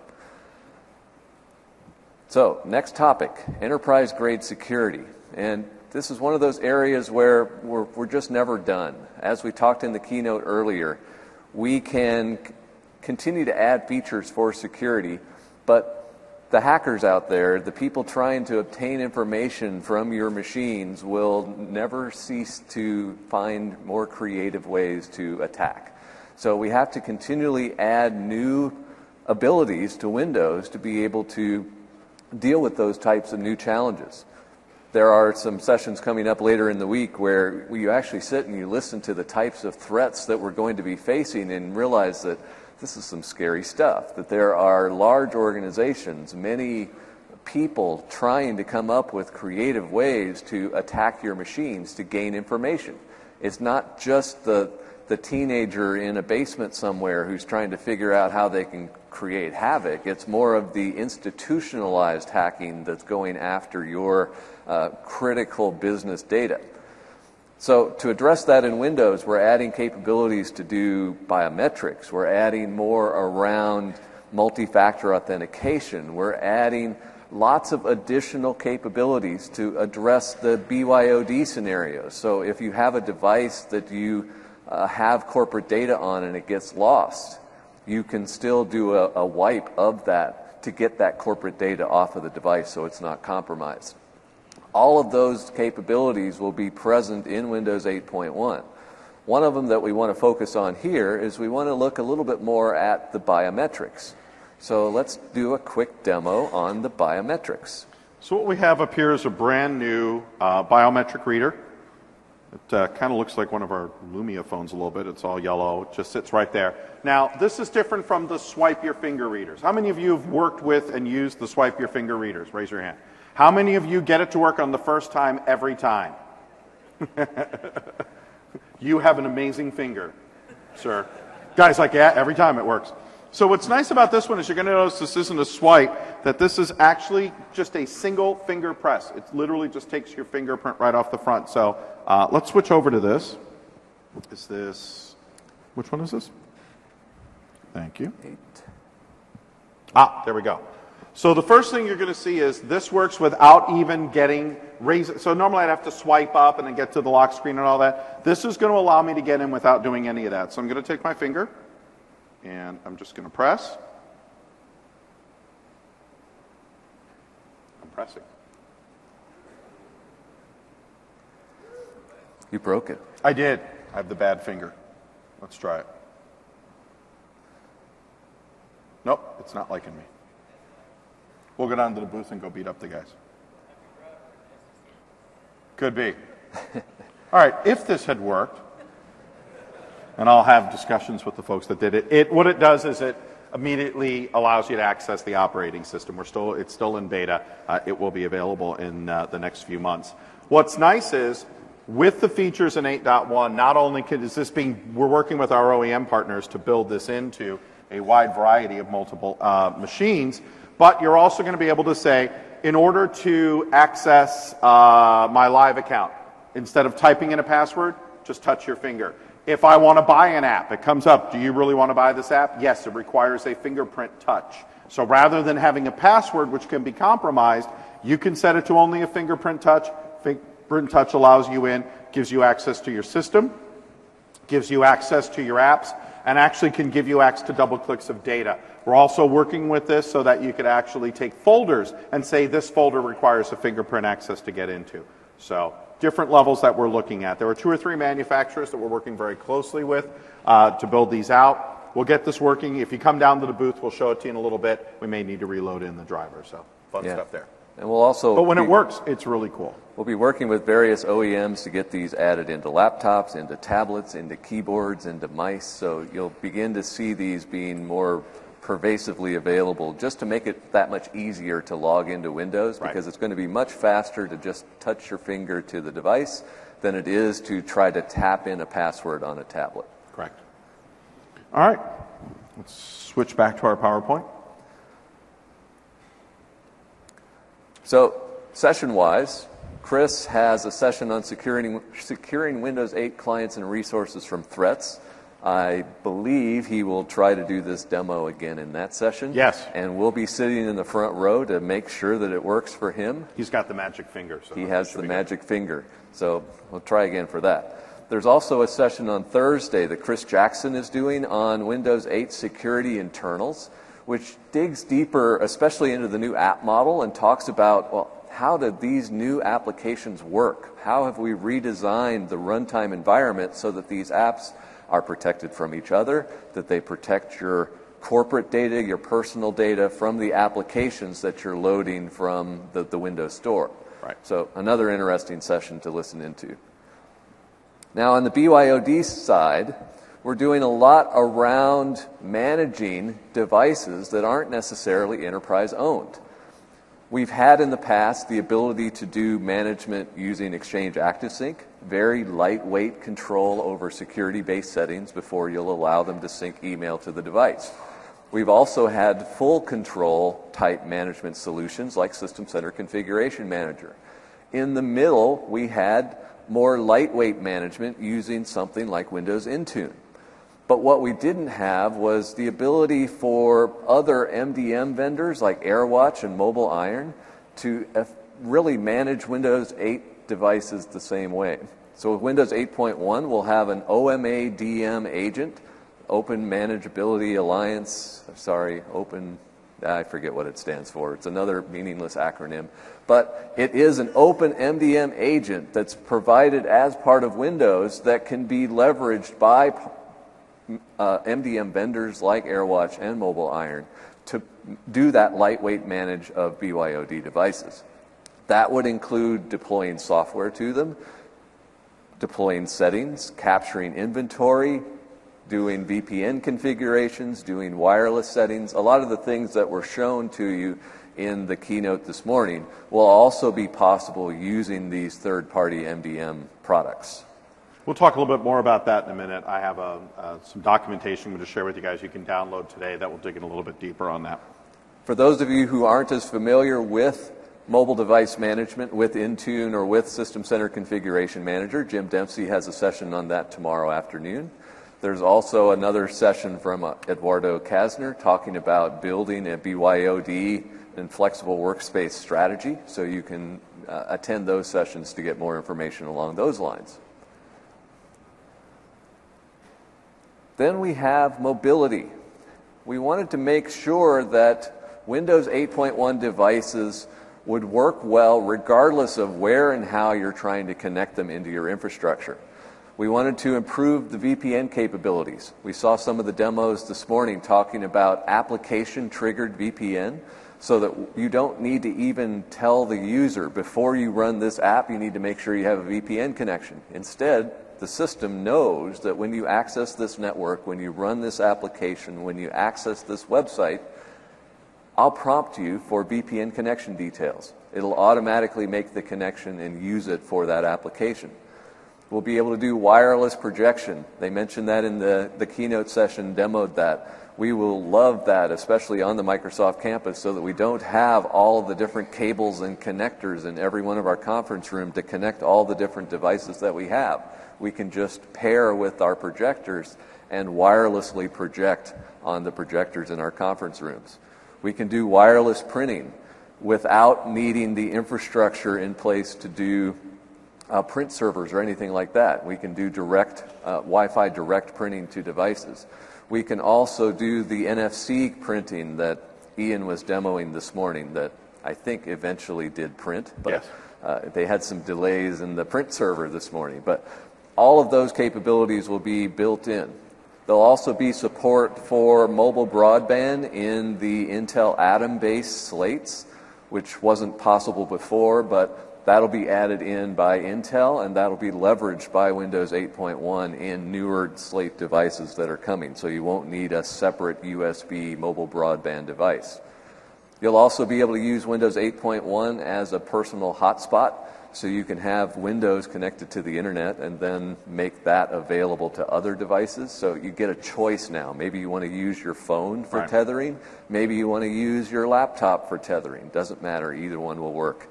So, next topic, enterprise-grade security. And this is one of those areas where we're, we're just never done. As we talked in the keynote earlier, we can c- continue to add features for security, but the hackers out there, the people trying to obtain information from your machines, will never cease to find more creative ways to attack. So we have to continually add new abilities to Windows to be able to deal with those types of new challenges. There are some sessions coming up later in the week where you actually sit and you listen to the types of threats that we're going to be facing and realize that this is some scary stuff, that there are large organizations, many people trying to come up with creative ways to attack your machines to gain information. It's not just the, the teenager in a basement somewhere who's trying to figure out how they can create havoc. It's more of the institutionalized hacking that's going after your uh, critical business data. So to address that in Windows, we're adding capabilities to do biometrics. We're adding more around multi-factor authentication. We're adding lots of additional capabilities to address the B Y O D scenarios. So if you have a device that you uh, have corporate data on and it gets lost, you can still do a, a wipe of that to get that corporate data off of the device so it's not compromised. All of those capabilities will be present in Windows eight point one. One of them that we want to focus on here is we want to look a little bit more at the biometrics. So let's do a quick demo on the biometrics. So what we have up here is a brand new uh, biometric reader. It uh, kind of looks like one of our Lumia phones a little bit. It's all yellow. It just sits right there. Now, this is different from the swipe your finger readers. How many of you have worked with and used the swipe your finger readers? Raise your hand. How many of you get it to work on the first time every time? You have an amazing finger, sir. Guys, like, yeah, every time it works. So what's nice about this one is you're going to notice this isn't a swipe, that this is actually just a single finger press. It literally just takes your fingerprint right off the front. So uh, let's switch over to this. Is this, which one is this? Thank you. Eight. Ah, there we go. So the first thing you're going to see is this works without even getting raise. So normally I'd have to swipe up and then get to the lock screen and all that. This is going to allow me to get in without doing any of that. So I'm going to take my finger and I'm just going to press. I'm pressing. You broke it. I did. I have the bad finger. Let's try it. Nope, it's not liking me. We'll go down to the booth and go beat up the guys. Could be. All right, if this had worked, and I'll have discussions with the folks that did it, it what it does is it immediately allows you to access the operating system. We're still, it's still in beta. Uh, it will be available in uh, the next few months. What's nice is, with the features in eight point one, not only could, is this being, we're working with our O E M partners to build this into a wide variety of multiple uh, machines, but you're also going to be able to say, in order to access uh, my live account, instead of typing in a password, just touch your finger. If I want to buy an app, it comes up, do you really want to buy this app? Yes, it requires a fingerprint touch. So rather than having a password which can be compromised, you can set it to only a fingerprint touch. Fingerprint touch allows you in, gives you access to your system, gives you access to your apps, and actually can give you access to double clicks of data. We're also working with this so that you could actually take folders and say this folder requires a fingerprint access to get into. So different levels that we're looking at. There are two or three manufacturers that we're working very closely with uh, to build these out. We'll get this working. If you come down to the booth, we'll show it to you in a little bit. We may need to reload in the driver, so fun Yeah. stuff there. And we'll also But when be, it works, it's really cool. We'll be working with various O E Ms to get these added into laptops, into tablets, into keyboards, into mice. So you'll begin to see these being more pervasively available just to make it that much easier to log into Windows, because it's going to be much faster to just touch your finger to the device than it is to try to tap in a password on a tablet. Correct. All right. Let's switch back to our PowerPoint. So, session-wise, Chris has a session on securing, securing Windows eight clients and resources from threats. I believe he will try to do this demo again in that session. Yes. And we'll be sitting in the front row to make sure that it works for him. He's got the magic finger. So he has the magic finger. So we'll try again for that. There's also a session on Thursday that Chris Jackson is doing on Windows eight security internals, which digs deeper, especially into the new app model, and talks about, well, how did these new applications work? How have we redesigned the runtime environment so that these apps are protected from each other, that they protect your corporate data, your personal data from the applications that you're loading from the, the Windows Store. Right. So another interesting session to listen into. Now on the B Y O D side, we're doing a lot around managing devices that aren't necessarily enterprise owned. We've had in the past the ability to do management using Exchange ActiveSync, very lightweight control over security-based settings before you'll allow them to sync email to the device. We've also had full control type management solutions like System Center Configuration Manager. In the middle, we had more lightweight management using something like Windows Intune. But what we didn't have was the ability for other M D M vendors like AirWatch and Mobile Iron to really manage Windows eight devices the same way. So with Windows eight point one, we'll have an O M A D M agent, Open Manageability Alliance, sorry, Open, I forget what it stands for. It's another meaningless acronym. But it is an open M D M agent that's provided as part of Windows that can be leveraged by Uh, M D M vendors like AirWatch and Mobile Iron to do that lightweight manage of B Y O D devices. That would include deploying software to them, deploying settings, capturing inventory, doing V P N configurations, doing wireless settings. A lot of the things that were shown to you in the keynote this morning will also be possible using these third-party M D M products. We'll talk a little bit more about that in a minute. I have a, uh, some documentation I'm going to share with you guys you can download today that will dig in a little bit deeper on that. For those of you who aren't as familiar with mobile device management, with Intune or with System Center Configuration Manager, Jim Dempsey has a session on that tomorrow afternoon. There's also another session from uh, Eduardo Kasner talking about building a B Y O D and flexible workspace strategy, so you can uh, attend those sessions to get more information along those lines. Then we have mobility. We wanted to make sure that Windows eight point one devices would work well regardless of where and how you're trying to connect them into your infrastructure. We wanted to improve the V P N capabilities. We saw some of the demos this morning talking about application-triggered V P N, so that you don't need to even tell the user, before you run this app, you need to make sure you have a V P N connection. Instead, the system knows that when you access this network, when you run this application, when you access this website, I'll prompt you for V P N connection details. It'll automatically make the connection and use it for that application. We'll be able to do wireless projection. They mentioned that in the, the keynote session, demoed that. We will love that, especially on the Microsoft campus, so that we don't have all the different cables and connectors in every one of our conference rooms to connect all the different devices that we have. We can just pair with our projectors and wirelessly project on the projectors in our conference rooms. We can do wireless printing without needing the infrastructure in place to do uh, print servers or anything like that. We can do direct uh, Wi-Fi direct printing to devices. We can also do the N F C printing that Ian was demoing this morning that I think eventually did print. But yes. Uh, they had some delays in the print server this morning, but all of those capabilities will be built in. There'll also be support for mobile broadband in the Intel Atom-based slates, which wasn't possible before, but that'll be added in by Intel, and that'll be leveraged by Windows eight point one in newer slate devices that are coming, so you won't need a separate U S B mobile broadband device. You'll also be able to use Windows eight point one as a personal hotspot, so you can have Windows connected to the internet and then make that available to other devices. So you get a choice now. Maybe you want to use your phone for Right. tethering. Maybe you want to use your laptop for tethering. Doesn't matter. Either one will work.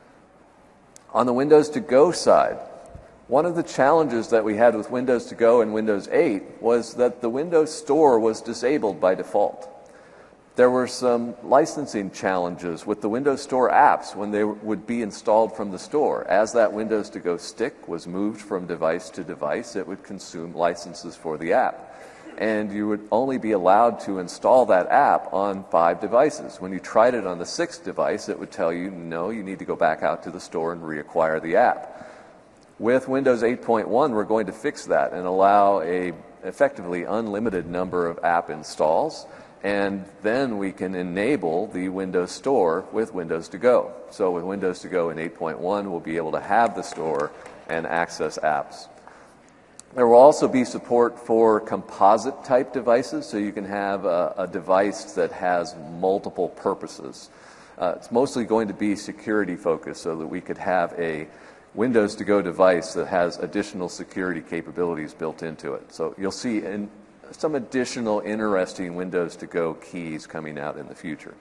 On the Windows to Go side, one of the challenges that we had with Windows to Go and Windows eight was that the Windows Store was disabled by default. There were some licensing challenges with the Windows Store apps when they would be installed from the store. As that Windows to Go stick was moved from device to device, it would consume licenses for the app. And you would only be allowed to install that app on five devices. When you tried it on the sixth device, it would tell you, no, you need to go back out to the store and reacquire the app. With Windows eight point one, we're going to fix that and allow a effectively unlimited number of app installs. And then we can enable the Windows Store with Windows to Go. So with Windows to Go in eight point one, we'll be able to have the store and access apps. There will also be support for composite type devices, so you can have a, a device that has multiple purposes. Uh, it's mostly going to be security focused, so that we could have a Windows to Go device that has additional security capabilities built into it. So you'll see in some additional interesting Windows to Go keys coming out in the future.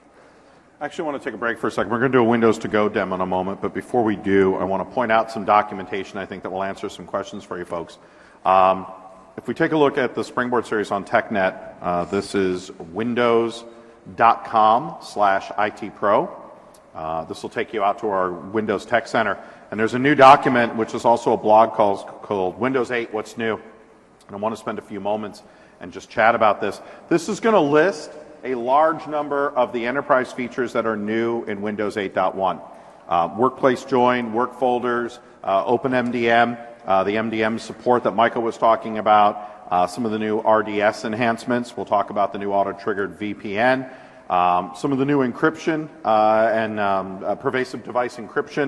I actually want to take a break for a second. We're going to do a Windows to Go demo in a moment, but before we do, I want to point out some documentation I think that will answer some questions for you folks. Um, if we take a look at the Springboard series on TechNet, uh, this is windows dot com slash I T Pro. Uh, this will take you out to our Windows Tech Center. And there's a new document, which is also a blog called, called Windows eight, What's New? And I want to spend a few moments and just chat about this. This is going to list a large number of the enterprise features that are new in Windows eight point one. Uh, workplace join, work folders, uh, OpenMDM, uh, the M D M support that Michael was talking about, uh, some of the new R D S enhancements. We'll talk about the new auto-triggered V P N, um, some of the new encryption uh, and um, uh, pervasive device encryption,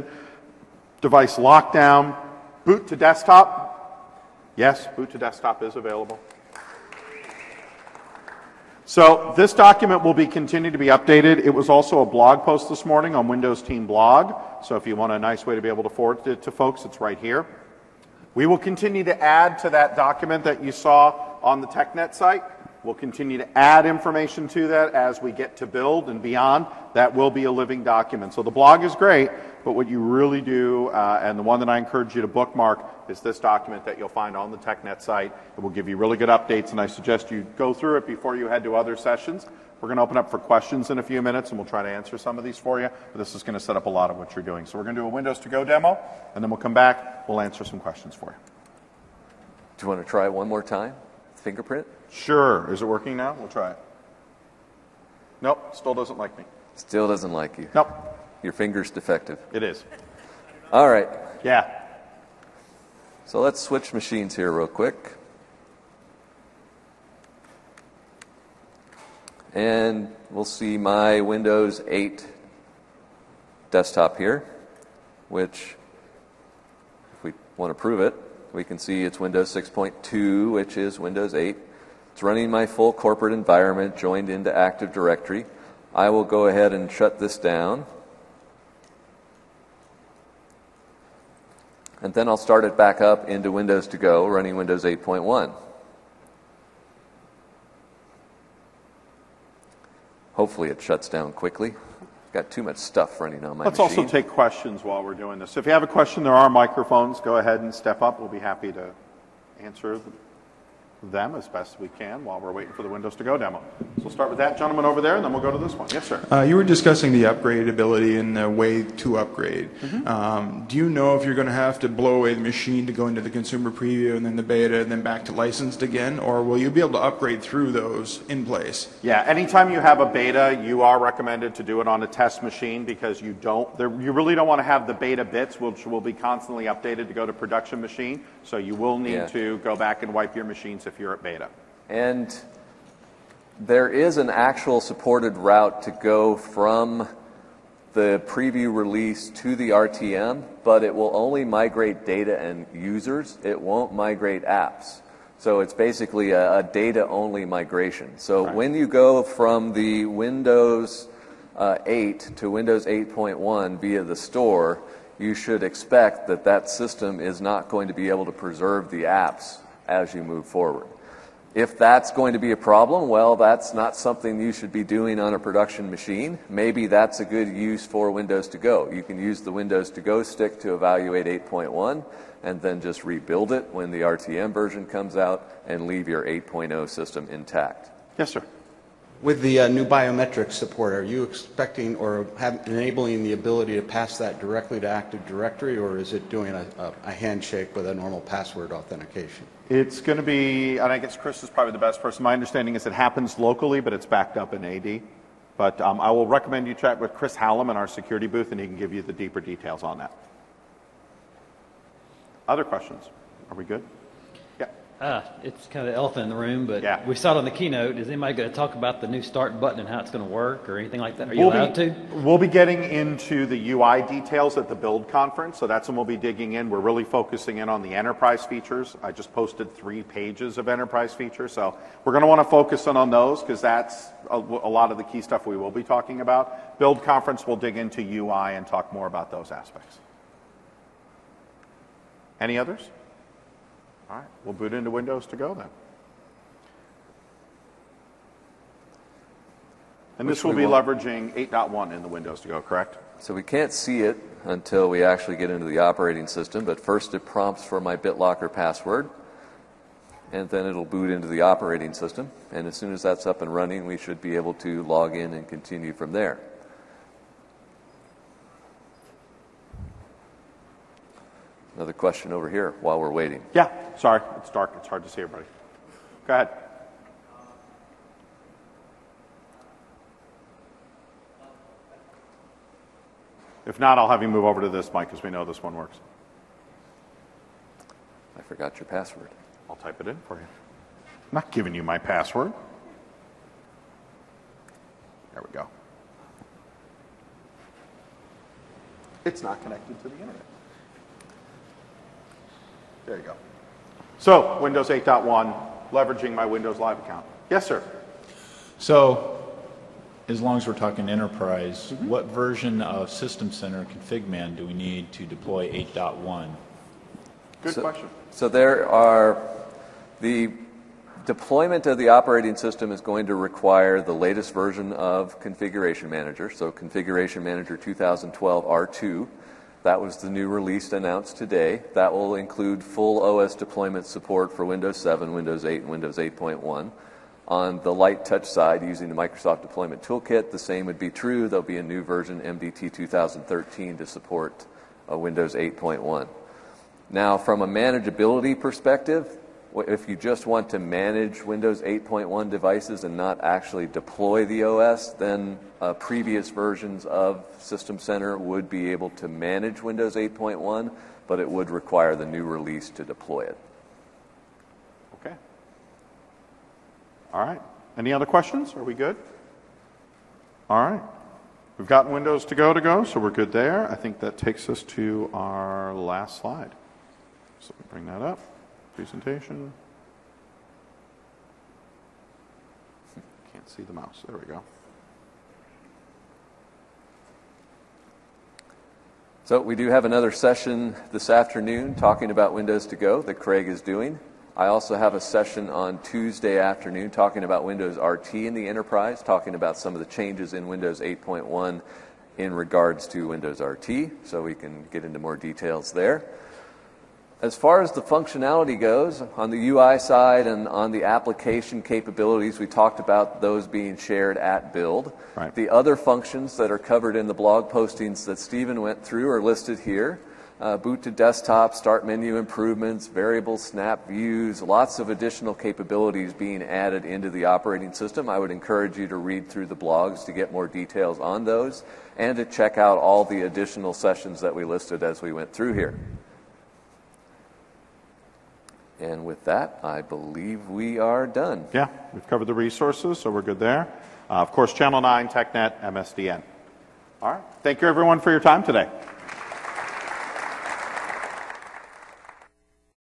device lockdown, boot to desktop. Yes, boot to desktop is available. So this document will be continue to be updated. It was also a blog post this morning on Windows Team Blog. So if you want a nice way to be able to forward it to folks, it's right here. We will continue to add to that document that you saw on the TechNet site. We'll continue to add information to that as we get to build and beyond. That will be a living document. So the blog is great, but what you really do, uh, and the one that I encourage you to bookmark, is this document that you'll find on the TechNet site. It will give you really good updates, and I suggest you go through it before you head to other sessions. We're going to open up for questions in a few minutes, and we'll try to answer some of these for you. But this is going to set up a lot of what you're doing. So we're going to do a Windows to Go demo, and then we'll come back. We'll answer some questions for you. Do you want to try it one more time? Fingerprint? Sure. Is it working now? We'll try it. Nope. Still doesn't like me. Still doesn't like you. Nope. Your finger's defective. It is. All right. Yeah. So let's switch machines here real quick. And we'll see my Windows eight desktop here, which, if we want to prove it, we can see it's Windows six point two, which is Windows eight. It's running my full corporate environment joined into Active Directory. I will go ahead and shut this down. And then I'll start it back up into Windows to Go, running Windows eight point one. Hopefully it shuts down quickly. I've got too much stuff running on my Let's machine. also take questions while we're doing this. If you have a question, there are microphones. Go ahead and step up. We'll be happy to answer them. them as best we can while we're waiting for the Windows to Go demo. So we'll start with that gentleman over there, and then we'll go to this one. Yes, sir. Uh, you were discussing the upgradability and the way to upgrade. Mm-hmm. um, do you know if you're going to have to blow away the machine to go into the consumer preview and then the beta and then back to licensed again, or will you be able to upgrade through those in place? Yeah, anytime you have a beta, you are recommended to do it on a test machine because you don't, there, you really don't want to have the beta bits, which will be constantly updated to go to production machine. So you will need yeah. to go back and wipe your machines if you're at beta. And there is an actual supported route to go from the preview release to the R T M, but it will only migrate data and users. It won't migrate apps. So it's basically a, a data-only migration. So right. when you go from the Windows uh, eight to Windows eight point one via the store, you should expect that that system is not going to be able to preserve the apps as you move forward. If that's going to be a problem, well, that's not something you should be doing on a production machine. Maybe that's a good use for Windows to Go. You can use the Windows to Go stick to evaluate eight point one and then just rebuild it when the R T M version comes out and leave your eight point oh system intact. Yes, sir. With the uh, new biometrics support, are you expecting or have, enabling the ability to pass that directly to Active Directory, or is it doing a, a, a handshake with a normal password authentication? It's going to be, and I guess Chris is probably the best person. My understanding is it happens locally, but it's backed up in A D. But um, I will recommend you check with Chris Hallam in our security booth, and he can give you the deeper details on that. Other questions? Are we good? Yeah. Uh, it's kind of the elephant in the room, but yeah. we saw it on the keynote. Is anybody going to talk about the new start button and how it's going to work or anything like that? Are you we'll allowed be, to? We'll be getting into the U I details at the Build conference, so that's when we'll be digging in. We're really focusing in on the enterprise features. I just posted three pages of enterprise features, so we're going to want to focus in on those because that's a, a lot of the key stuff we will be talking about. Build conference, we'll dig into U I and talk more about those aspects. Any others? All right, we'll boot into Windows to Go then. And Which this will we be want. leveraging eight point one in the Windows to Go, correct? So we can't see it until we actually get into the operating system, but first it prompts for my BitLocker password, and then it'll boot into the operating system. And as soon as that's up and running, we should be able to log in and continue from there. Another question over here while we're waiting. Yeah, sorry, it's dark. It's hard to see everybody. Go ahead. If not, I'll have you move over to this mic because we know this one works. I forgot your password. I'll type it in for you. I'm not giving you my password. There we go. It's not connected to the internet. There you go. So, Windows eight point one, leveraging my Windows Live account. Yes, sir. So, as long as we're talking enterprise, mm-hmm. what version of System Center ConfigMan do we need to deploy eight point one? Good so, question. So there are, the deployment of the operating system is going to require the latest version of Configuration Manager, so Configuration Manager two thousand twelve R two. That was the new release announced today. That will include full O S deployment support for Windows seven, Windows eight, and Windows eight point one. On the light touch side, using the Microsoft Deployment Toolkit, the same would be true. There'll be a new version, M D T two thousand thirteen, to support uh, Windows eight point one. Now, from a manageability perspective, if you just want to manage Windows eight point one devices and not actually deploy the O S, then uh, previous versions of System Center would be able to manage Windows eight point one, but it would require the new release to deploy it. Okay. All right. Any other questions? Are we good? All right. We've got Windows to Go to go, so we're good there. I think that takes us to our last slide. So let me bring that up. Presentation. Can't see the mouse. There we go. So we do have another session this afternoon talking about Windows to Go that Craig is doing. I also have a session on Tuesday afternoon talking about Windows R T in the enterprise, talking about some of the changes in Windows eight point one in regards to Windows R T, so we can get into more details there. As far as the functionality goes, on the U I side and on the application capabilities, we talked about those being shared at build. Right. The other functions that are covered in the blog postings that Stephen went through are listed here. Uh, boot to desktop, start menu improvements, variable snap views, lots of additional capabilities being added into the operating system. I would encourage you to read through the blogs to get more details on those and to check out all the additional sessions that we listed as we went through here. And with that, I believe we are done. Yeah, we've covered the resources, so we're good there. Uh, of course, Channel nine, TechNet, M S D N. All right. Thank you, everyone, for your time today.